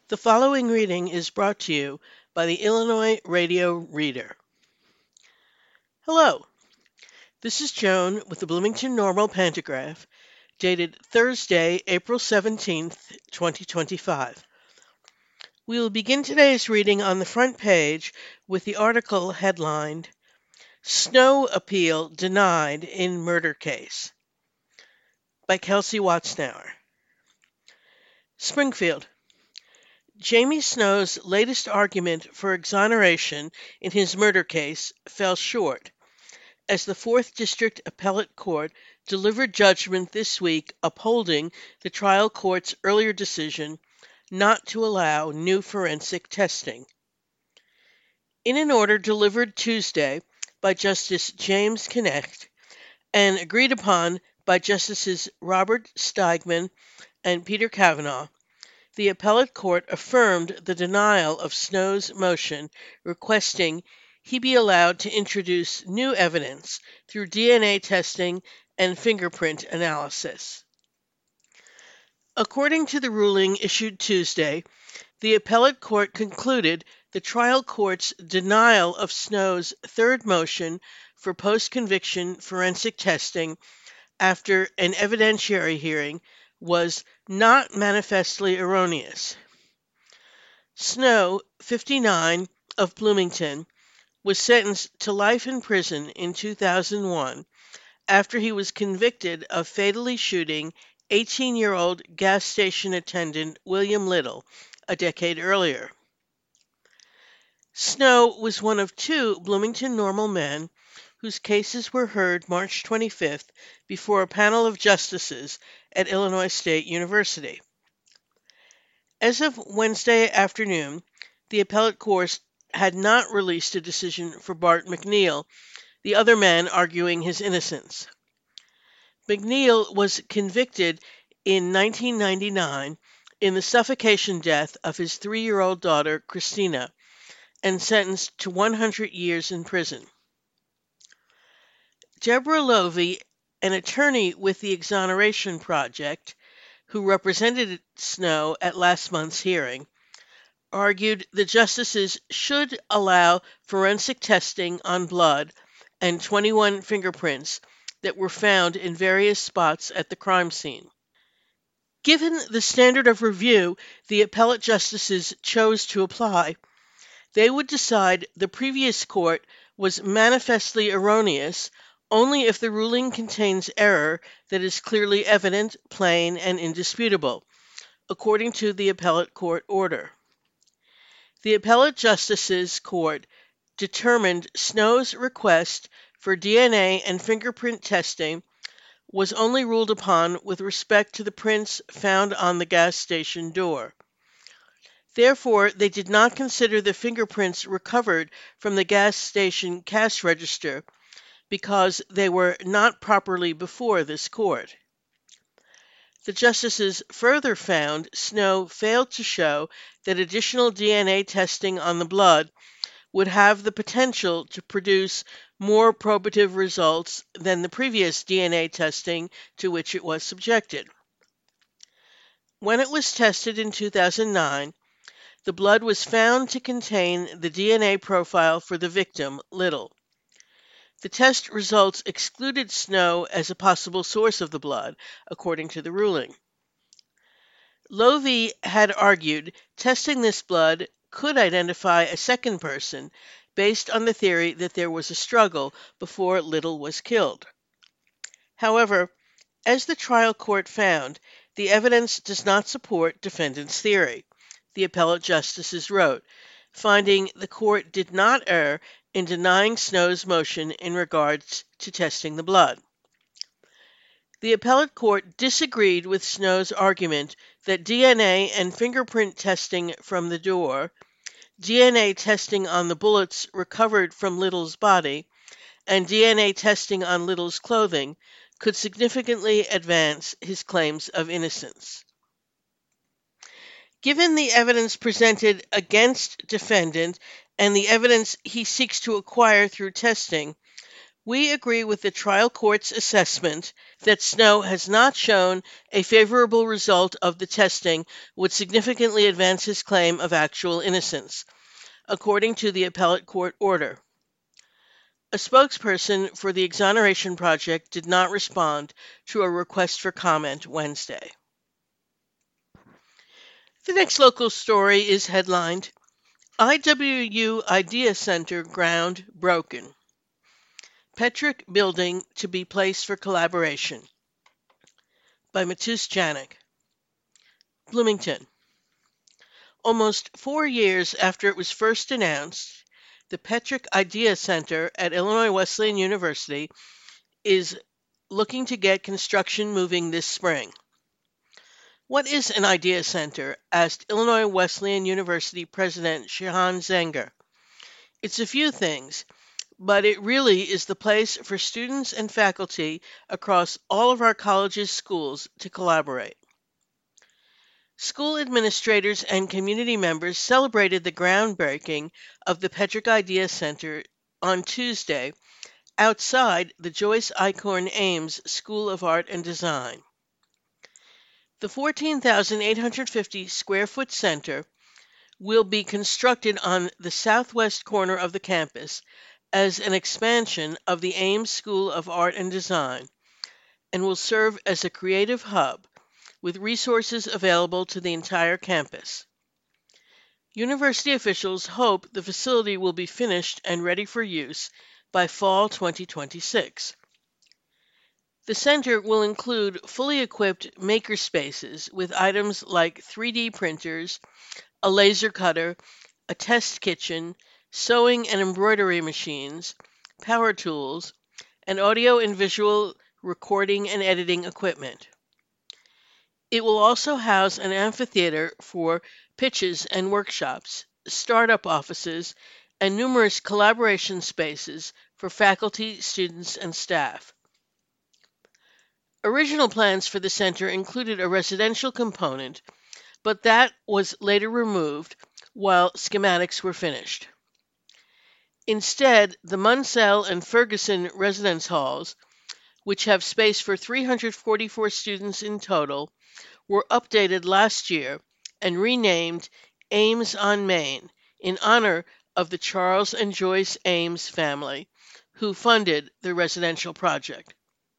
The following reading is brought to you by the Illinois Radio Reader. Hello, this is Joan with the Bloomington Normal Pantograph, dated Thursday, April 17th, 2025. We will begin today's reading on the front page with the article headlined, Snow Appeal Denied in Murder Case, by Kelsey Watznauer. Springfield. Jamie Snow's latest argument for exoneration in his murder case fell short, as the 4th District Appellate Court delivered judgment this week upholding the trial court's earlier decision not to allow new forensic testing. In an order delivered Tuesday by Justice James Kinect and agreed upon by Justices Robert Steigman and Peter Kavanaugh, the appellate court affirmed the denial of Snow's motion requesting he be allowed to introduce new evidence through DNA testing and fingerprint analysis. According to the ruling issued Tuesday, the appellate court concluded the trial court's denial of Snow's third motion for post-conviction forensic testing after an evidentiary hearing was not manifestly erroneous. Snow, 59, of Bloomington, was sentenced to life in prison in 2001 after he was convicted of fatally shooting 18-year-old gas station attendant William Little a decade earlier. Snow was one of two Bloomington Normal men whose cases were heard March 25th before a panel of justices at Illinois State University. As of Wednesday afternoon, the appellate court had not released a decision for Bart McNeil, the other man arguing his innocence. McNeil was convicted in 1999 in the suffocation death of his 3-year-old daughter, Christina, and sentenced to 100 years in prison. Deborah Lovey, an attorney with the Exoneration Project, who represented Snow at last month's hearing, argued the justices should allow forensic testing on blood and 21 fingerprints that were found in various spots at the crime scene. Given the standard of review the appellate justices chose to apply, they would decide the previous court was manifestly erroneous only if the ruling contains error that is clearly evident, plain, and indisputable, according to the appellate court order. The appellate justices court determined Snow's request for DNA and fingerprint testing was only ruled upon with respect to the prints found on the gas station door. Therefore, they did not consider the fingerprints recovered from the gas station cash register because they were not properly before this court. The justices further found Snow failed to show that additional DNA testing on the blood would have the potential to produce more probative results than the previous DNA testing to which it was subjected. When it was tested in 2009, the blood was found to contain the DNA profile for the victim, Little. The test results excluded Snow as a possible source of the blood, according to the ruling. Lovey had argued testing this blood could identify a second person based on the theory that there was a struggle before Little was killed. However, as the trial court found, the evidence does not support defendant's theory, the appellate justices wrote, finding the court did not err in denying Snow's motion in regards to testing the blood. The appellate court disagreed with Snow's argument that DNA and fingerprint testing from the door, DNA testing on the bullets recovered from Little's body, and DNA testing on Little's clothing could significantly advance his claims of innocence. Given the evidence presented against defendant and the evidence he seeks to acquire through testing, We agree with the trial court's assessment that Snow has not shown a favorable result of the testing would significantly advance his claim of actual innocence, according to the appellate court order. A spokesperson for the Exoneration Project did not respond to a request for comment Wednesday. The next local story is headlined, IWU Idea Center Ground Broken. Petrick Building to be placed for collaboration, by Matus Janik. Bloomington. Almost 4 years after it was first announced, the Petrick Idea Center at Illinois Wesleyan University is looking to get construction moving this spring. What is an idea center? Asked Illinois Wesleyan University President Shehan Zenger. It's a few things, but it really is the place for students and faculty across all of our college's schools to collaborate. School administrators and community members celebrated the groundbreaking of the Petrick Idea Center on Tuesday outside the Joyce Eichhorn Ames School of Art and Design. The 14,850 square foot center will be constructed on the southwest corner of the campus as an expansion of the Ames School of Art and Design and will serve as a creative hub with resources available to the entire campus. University officials hope the facility will be finished and ready for use by fall 2026. The center will include fully equipped makerspaces with items like 3D printers, a laser cutter, a test kitchen, sewing and embroidery machines, power tools, and audio and visual recording and editing equipment. It will also house an amphitheater for pitches and workshops, startup offices, and numerous collaboration spaces for faculty, students, and staff. Original plans for the center included a residential component, but that was later removed while schematics were finished. Instead, the Munsell and Ferguson residence halls, which have space for 344 students in total, were updated last year and renamed Ames on Main in honor of the Charles and Joyce Ames family, who funded the residential project.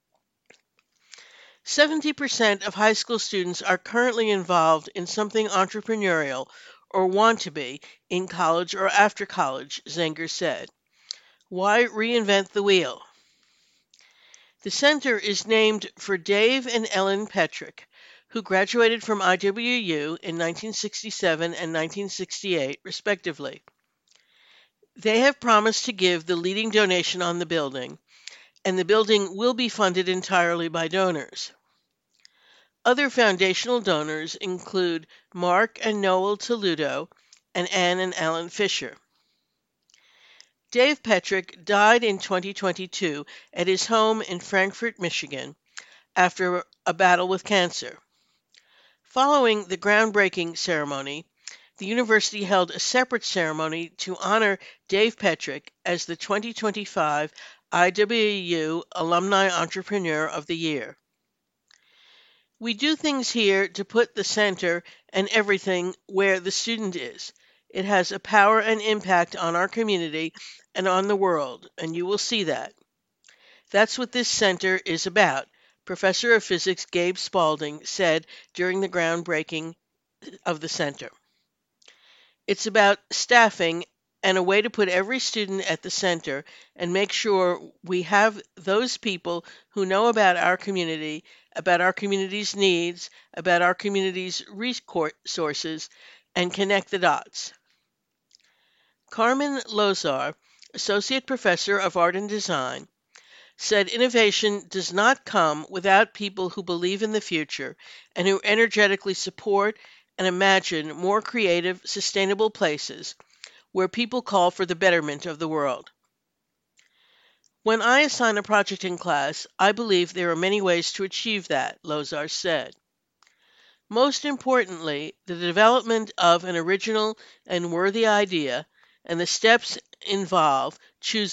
70% of high school students are currently involved in something entrepreneurial or want to be in college or after college, Zenger said. Why reinvent the wheel? The center is named for Dave and Ellen Petrick, who graduated from IWU in 1967 and 1968, respectively. They have promised to give the leading donation on the building, and the building will be funded entirely by donors. Other foundational donors include Mark and Noel Toludo and Ann and Alan Fisher. Dave Petrick died in 2022 at his home in Frankfort, Michigan, after a battle with cancer. Following the groundbreaking ceremony, the university held a separate ceremony to honor Dave Petrick as the 2025 IWU Alumni Entrepreneur of the Year. We do things here to put the center and everything where the student is. It has a power and impact on our community and on the world, and you will see that. That's what this center is about, Professor of Physics Gabe Spalding said during the groundbreaking of the center. It's about staffing and a way to put every student at the center and make sure we have those people who know about our community, about our community's needs, about our community's resources, and connect the dots. Carmen Lozar, Associate Professor of Art and Design, said innovation does not come without people who believe in the future and who energetically support and imagine more creative, sustainable places where people call for the betterment of the world. When I assign a project in class, I believe there are many ways to achieve that, Lozar said. Most importantly, the development of an original and worthy idea and the steps involve choosing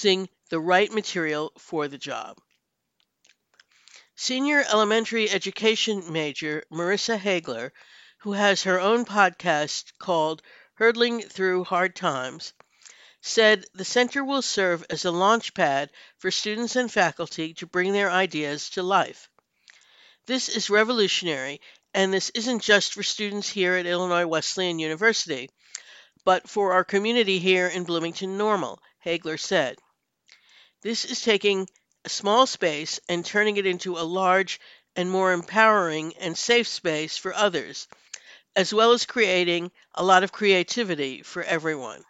the right material for the job. Senior elementary education major Marissa Hagler, who has her own podcast called Hurdling Through Hard Times, said the center will serve as a launch pad for students and faculty to bring their ideas to life. This is revolutionary, and this isn't just for students here at Illinois Wesleyan University, but for our community here in Bloomington Normal, Hagler said. This is taking a small space and turning it into a large and more empowering and safe space for others, as well as creating a lot of creativity for everyone.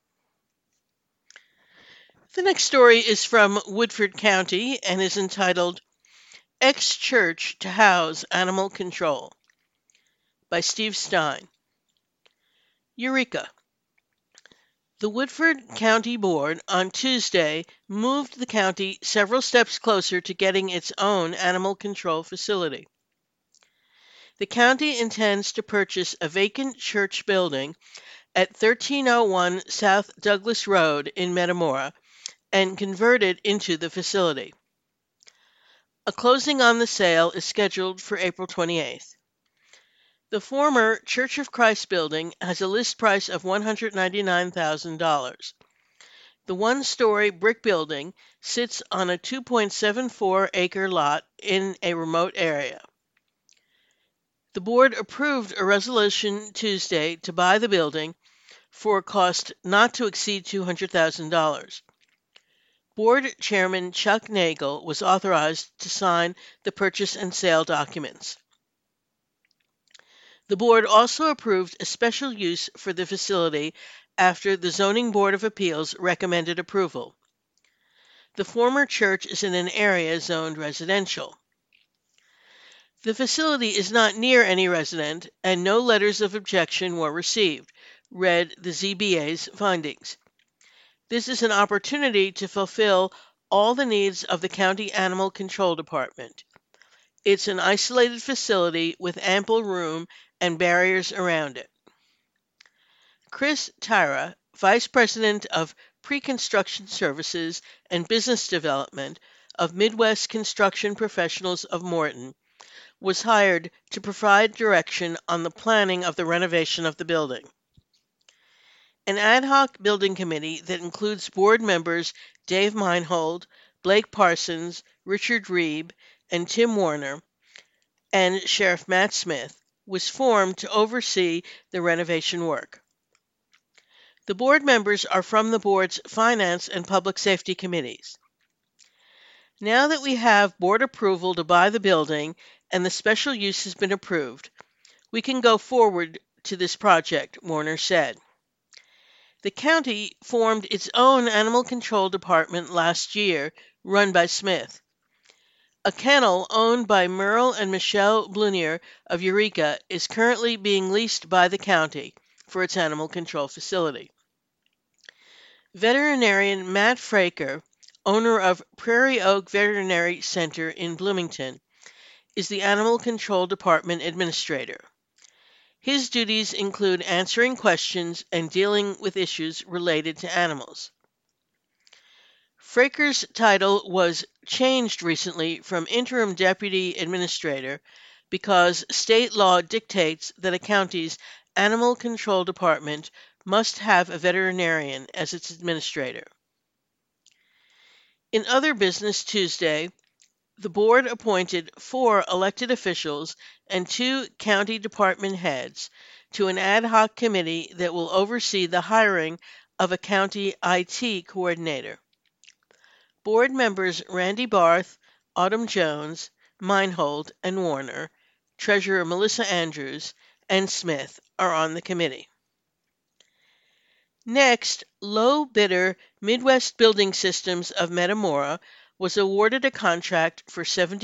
The next story is from Woodford County and is entitled Ex-Church to House Animal Control by Steve Stein. Eureka! The Woodford County Board on Tuesday moved the county several steps closer to getting its own animal control facility. The county intends to purchase a vacant church building at 1301 South Douglas Road in Metamora and convert it into the facility. A closing on the sale is scheduled for April 28th. The former Church of Christ building has a list price of $199,000. The one-story brick building sits on a 2.74-acre lot in a remote area. The board approved a resolution Tuesday to buy the building for a cost not to exceed $200,000. Board Chairman Chuck Nagel was authorized to sign the purchase and sale documents. The board also approved a special use for the facility after the Zoning Board of Appeals recommended approval. The former church is in an area zoned residential. The facility is not near any resident, and no letters of objection were received, read the ZBA's findings. This is an opportunity to fulfill all the needs of the County Animal Control Department. It's an isolated facility with ample room and barriers around it. Chris Tyra, Vice President of Pre-Construction Services and Business Development of Midwest Construction Professionals of Morton, was hired to provide direction on the planning of the renovation of the building. An ad hoc building committee that includes board members Dave Meinhold, Blake Parsons, Richard Reeb, and Tim Warner, and Sheriff Matt Smith, was formed to oversee the renovation work. The board members are from the board's Finance and Public Safety committees. Now that we have board approval to buy the building and the special use has been approved, we can go forward to this project, Warner said. The county formed its own animal control department last year, run by Smith. A kennel owned by Merle and Michelle Blunier of Eureka is currently being leased by the county for its animal control facility. Veterinarian Matt Fraker, owner of Prairie Oak Veterinary Center in Bloomington, is the animal control department administrator. His duties include answering questions and dealing with issues related to animals. Fraker's title was changed recently from interim deputy administrator because state law dictates that a county's animal control department must have a veterinarian as its administrator. In other business Tuesday, the board appointed 4 elected officials and 2 county department heads to an ad hoc committee that will oversee the hiring of a county IT coordinator. Board members Randy Barth, Autumn Jones, Meinhold, and Warner, Treasurer Melissa Andrews, and Smith are on the committee. Next, low bidder Midwest Building Systems of Metamora was awarded a contract for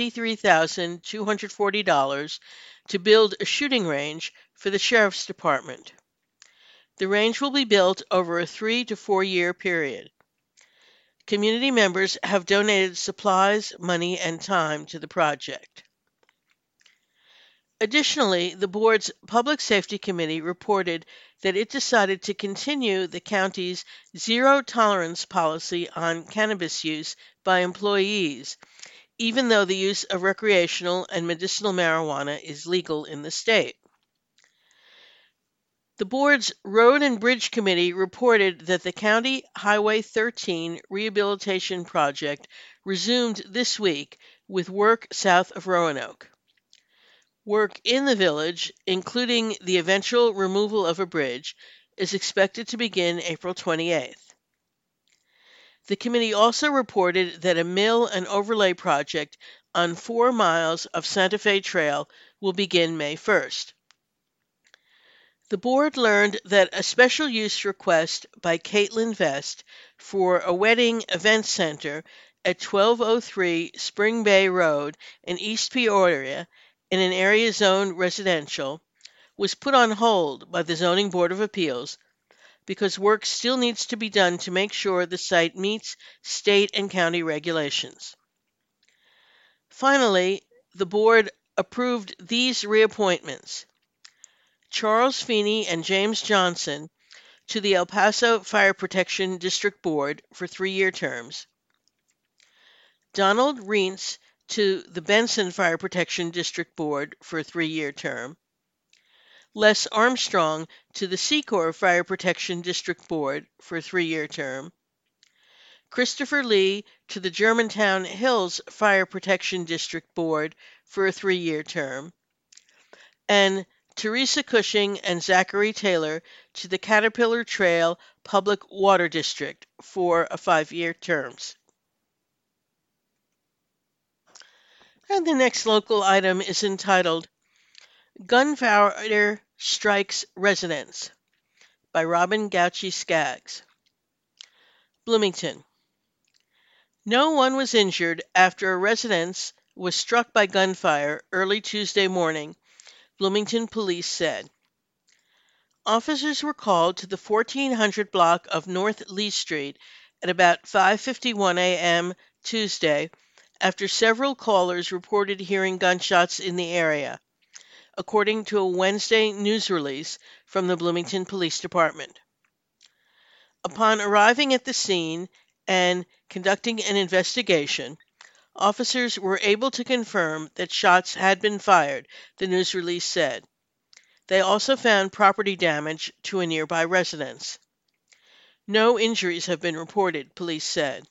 $73,240 to build a shooting range for the Sheriff's Department. The range will be built over a 3 to 4 year period. Community members have donated supplies, money, and time to the project. Additionally, the board's Public Safety Committee reported that it decided to continue the county's zero tolerance policy on cannabis use by employees, even though the use of recreational and medicinal marijuana is legal in the state. The board's Road and Bridge Committee reported that the County Highway 13 rehabilitation project resumed this week with work south of Roanoke. Work in the village, including the eventual removal of a bridge, is expected to begin April 28th. The committee also reported that a mill and overlay project on 4 miles of Santa Fe Trail will begin May 1st. The board learned that a special use request by Caitlin Vest for a wedding event center at 1203 Spring Bay Road in East Peoria, in an area zoned residential, was put on hold by the Zoning Board of Appeals because work still needs to be done to make sure the site meets state and county regulations. Finally, the board approved these reappointments: Charles Feeney and James Johnson to the El Paso Fire Protection District Board for 3-year terms, Donald Reentz to the Benson Fire Protection District Board for a 3-year term, Les Armstrong to the Secor Fire Protection District Board for a 3-year term, Christopher Lee to the Germantown Hills Fire Protection District Board for a 3-year term, and Teresa Cushing and Zachary Taylor to the Caterpillar Trail Public Water District for a 5-year terms. And the next local item is entitled Gunfighter Strikes Residents by Robin Gauchi Skaggs. Bloomington. No one was injured after a residence was struck by gunfire early Tuesday morning, Bloomington police said. Officers were called to the 1400 block of North Lee Street at about 5:51 a.m. Tuesday after several callers reported hearing gunshots in the area, according to a Wednesday news release from the Bloomington Police Department. Upon arriving at the scene and conducting an investigation, officers were able to confirm that shots had been fired, the news release said. They also found property damage to a nearby residence. No injuries have been reported, police said.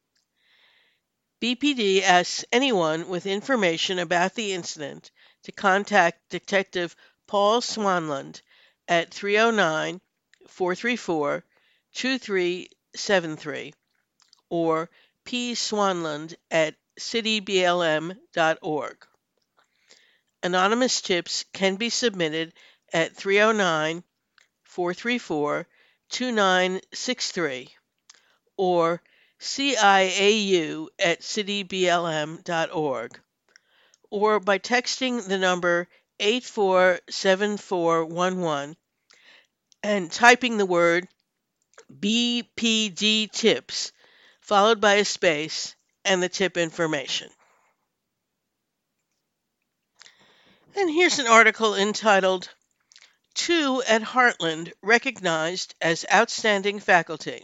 BPD asks anyone with information about the incident to contact Detective Paul Swanland at 309-434-2373 or pswanland at cityblm.org. Anonymous tips can be submitted at 309-434-2963 or ciau at cityblm.org, or by texting the number 847411 and typing the word BPD tips followed by a space and the tip information. And here's an article entitled 2 at Heartland Recognized as Outstanding Faculty.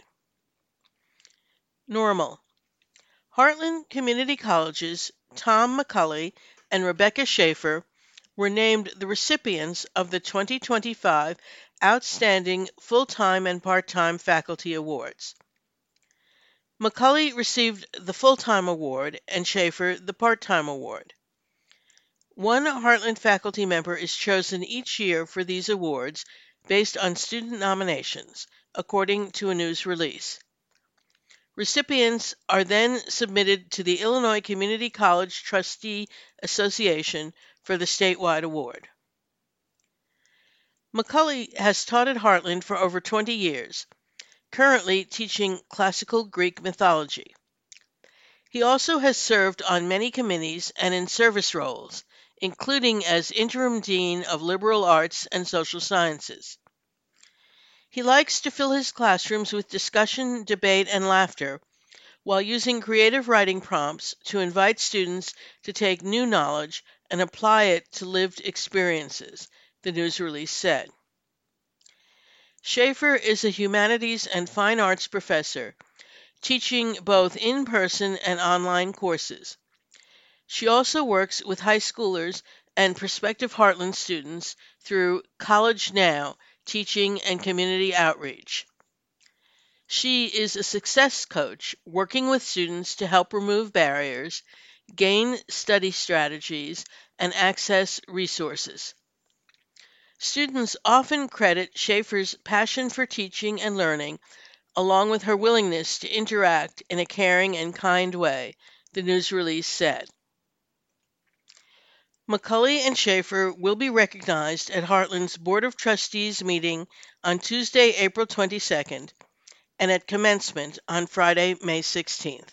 Normal. Heartland Community College's Tom McCulley and Rebecca Schaefer were named the recipients of the 2025 Outstanding Full-Time and Part-Time Faculty Awards. McCulley received the Full-Time Award and Schaefer the Part-Time Award. One Heartland faculty member is chosen each year for these awards based on student nominations, according to a news release. Recipients are then submitted to the Illinois Community College Trustee Association for the statewide award. McCulley has taught at Heartland for over 20 years, currently teaching classical Greek mythology. He also has served on many committees and in service roles, including as interim dean of liberal arts and social sciences. He likes to fill his classrooms with discussion, debate, and laughter, while using creative writing prompts to invite students to take new knowledge and apply it to lived experiences, the news release said. Schaefer is a humanities and fine arts professor, teaching both in-person and online courses. She also works with high schoolers and prospective Heartland students through College Now, teaching and community outreach. She is a success coach working with students to help remove barriers, gain study strategies, and access resources. Students often credit Schaefer's passion for teaching and learning, along with her willingness to interact in a caring and kind way, the news release said. McCulley and Schaefer will be recognized at Heartland's Board of Trustees meeting on Tuesday, April 22nd, and at commencement on Friday, May 16th.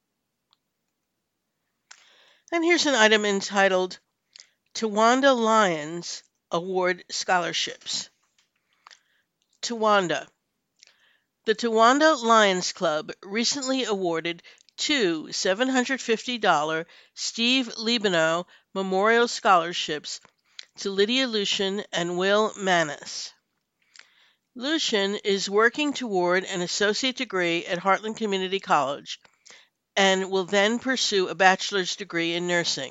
And here's an item entitled Towanda Lions Award Scholarships. Towanda. The Towanda Lions Club recently awarded two $750 Steve Libano Memorial Scholarships to Lydia Lucian and Will Manis. Lucian is working toward an associate degree at Heartland Community College and will then pursue a bachelor's degree in nursing.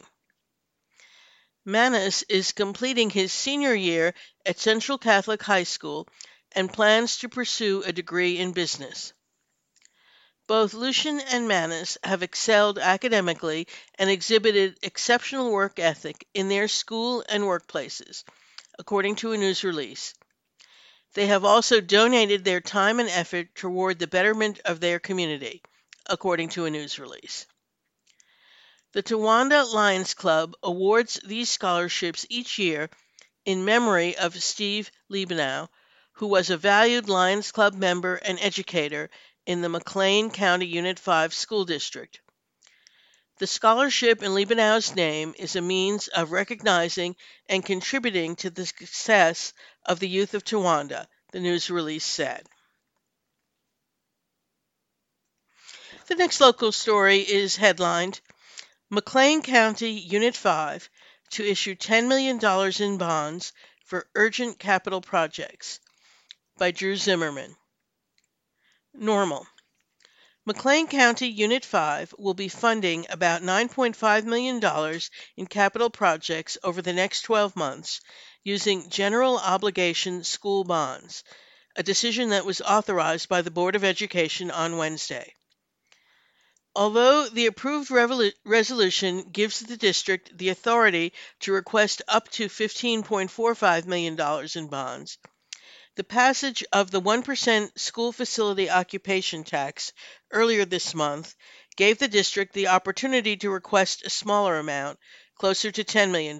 Manis is completing his senior year at Central Catholic High School and plans to pursue a degree in business. Both Lucian and Manis have excelled academically and exhibited exceptional work ethic in their school and workplaces, according to a news release. They have also donated their time and effort toward the betterment of their community, according to a news release. The Towanda Lions Club awards these scholarships each year in memory of Steve Libanow, who was a valued Lions Club member and educator in the McLean County Unit 5 School District. The scholarship in Libanow's name is a means of recognizing and contributing to the success of the youth of Towanda, the news release said. The next local story is headlined, McLean County Unit 5 to issue $10 million in bonds for urgent capital projects, by Drew Zimmerman. Normal. McLean County Unit 5 will be funding about $9.5 million in capital projects over the next 12 months using general obligation school bonds, a decision that was authorized by the Board of Education on Wednesday. Although the approved resolution gives the district the authority to request up to $15.45 million in bonds, the passage of the 1% school facility occupation tax earlier this month gave the district the opportunity to request a smaller amount, closer to $10 million.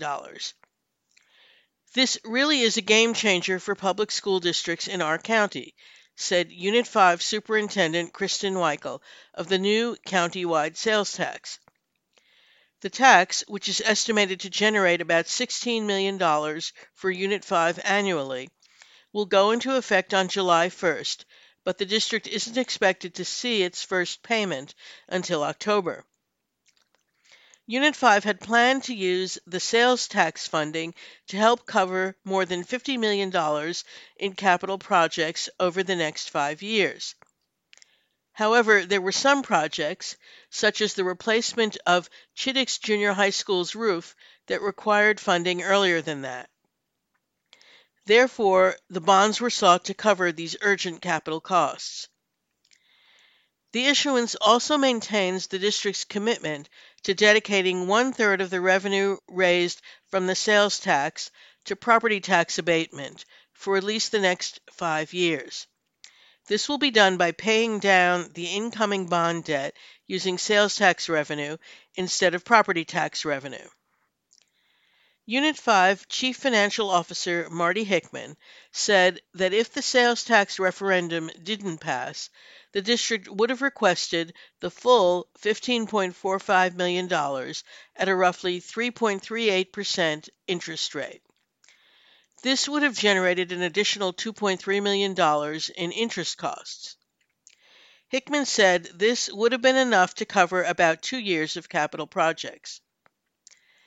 This really is a game changer for public school districts in our county, said Unit 5 Superintendent Kristen Weichel of the new county-wide sales tax. The tax, which is estimated to generate about $16 million for Unit 5 annually, will go into effect on July 1st, but the district isn't expected to see its first payment until October. Unit 5 had planned to use the sales tax funding to help cover more than $50 million in capital projects over the next 5 years. However, there were some projects, such as the replacement of Chiddix Junior High School's roof, that required funding earlier than that. Therefore, the bonds were sought to cover these urgent capital costs. The issuance also maintains the district's commitment to dedicating 1/3 of the revenue raised from the sales tax to property tax abatement for at least the next 5 years. This will be done by paying down the incoming bond debt using sales tax revenue instead of property tax revenue. Unit 5 Chief Financial Officer Marty Hickman said that if the sales tax referendum didn't pass, the district would have requested the full $15.45 million at a roughly 3.38% interest rate. This would have generated an additional $2.3 million in interest costs. Hickman said this would have been enough to cover about 2 years of capital projects.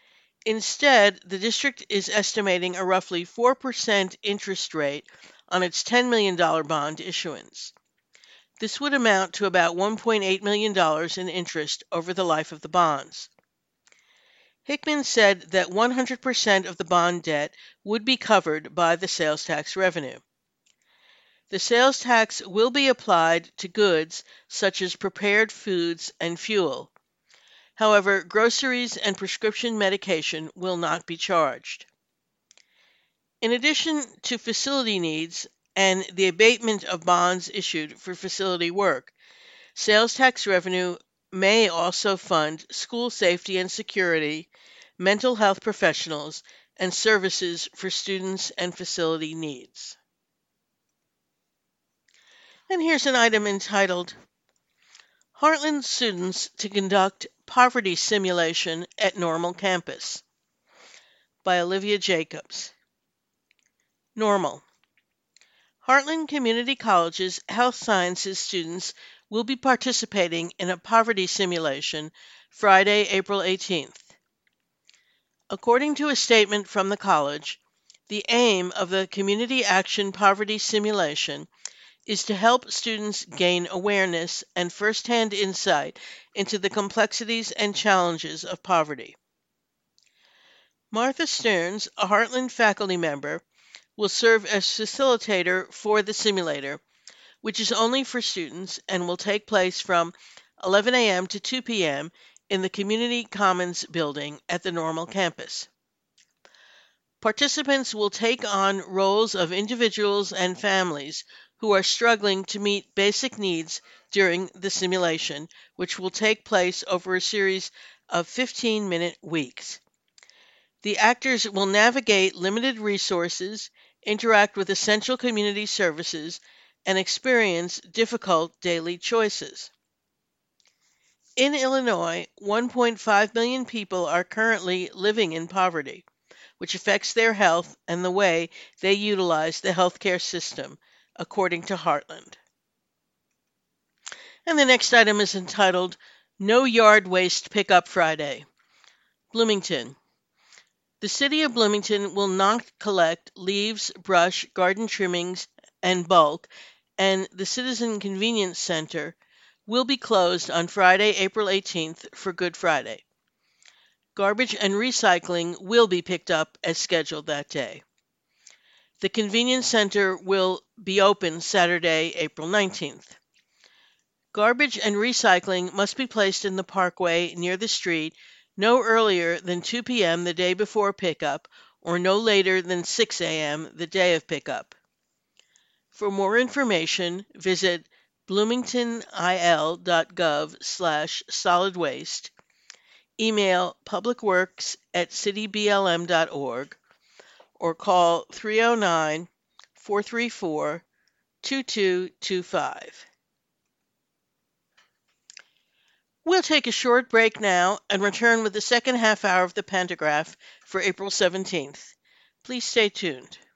Instead, the district is estimating a roughly 4% interest rate on its $10 million bond issuance. This would amount to about $1.8 million in interest over the life of the bonds. Hickman said that 100% of the bond debt would be covered by the sales tax revenue. The sales tax will be applied to goods such as prepared foods and fuel. However, groceries and prescription medication will not be charged. In addition to facility needs and the abatement of bonds issued for facility work, sales tax revenue may also fund school safety and security, mental health professionals, and services for students and facility needs. And here's an item entitled, Heartland Students to Conduct Poverty Simulation at Normal Campus by Olivia Jacobs. Normal. Heartland Community College's health sciences students will be participating in a poverty simulation Friday, April 18th. According to a statement from the college, the aim of the Community Action Poverty Simulation is to help students gain awareness and firsthand insight into the complexities and challenges of poverty. Martha Stearns, a Heartland faculty member, will serve as facilitator for the simulator, which is only for students and will take place from 11 a.m. to 2 p.m. in the Community Commons building at the Normal campus. Participants will take on roles of individuals and families who are struggling to meet basic needs during the simulation, which will take place over a series of 15-minute weeks. The actors will navigate limited resources, interact with essential community services, and experience difficult daily choices. In Illinois, 1.5 million people are currently living in poverty, which affects their health and the way they utilize the healthcare system, according to Heartland. And the next item is entitled, No Yard Waste Pickup Friday. Bloomington. The City of Bloomington will not collect leaves, brush, garden trimmings, and bulk, and the Citizen Convenience Center will be closed on Friday, April 18th for Good Friday. Garbage and recycling will be picked up as scheduled that day. The Convenience Center will be open Saturday, April 19th. Garbage and recycling must be placed in the parkway near the street no earlier than 2 p.m. the day before pickup or no later than 6 a.m. the day of pickup. For more information, visit bloomingtonil.gov/solid waste, email publicworks@cityblm.org, or call 309-434-2225. We'll take a short break now and return with the second half hour of the Pantagraph for April 17th. Please stay tuned.